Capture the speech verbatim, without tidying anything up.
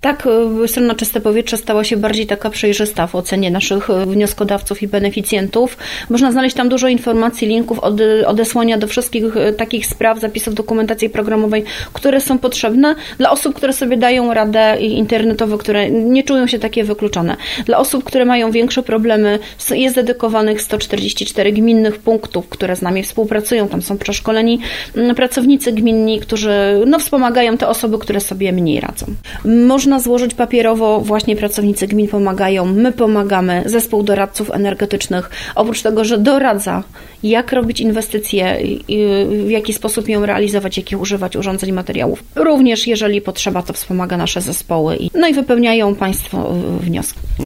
Tak, strona Czyste Powietrze stała się bardziej taka przejrzysta w ocenie naszych wnioskodawców i beneficjentów. Można znaleźć tam dużo informacji, linków, od, odesłania do wszystkich takich spraw, zapisów dokumentacji programowej, które są potrzebne dla osób, które sobie dają radę i internetowo, które nie czują się takie wykluczone. Dla osób, które mają większe problemy, jest dedykowanych sto czterdzieści cztery gminnych punktów, które z nami współpracują. Tam są przeszkoleni pracownicy gminni, którzy no, wspomagają te osoby, które sobie mniej radzą. Można złożyć papierowo, właśnie pracownicy gmin pomagają, my pomagamy, zespół doradców energetycznych. Oprócz tego, że doradza, jak robić inwestycje, w jaki sposób ją realizować, jakich używać urządzeń, materiałów. Również, jeżeli potrzeba, to wspomaga nasze zespoły. No i wypełniają Państwo wnioski.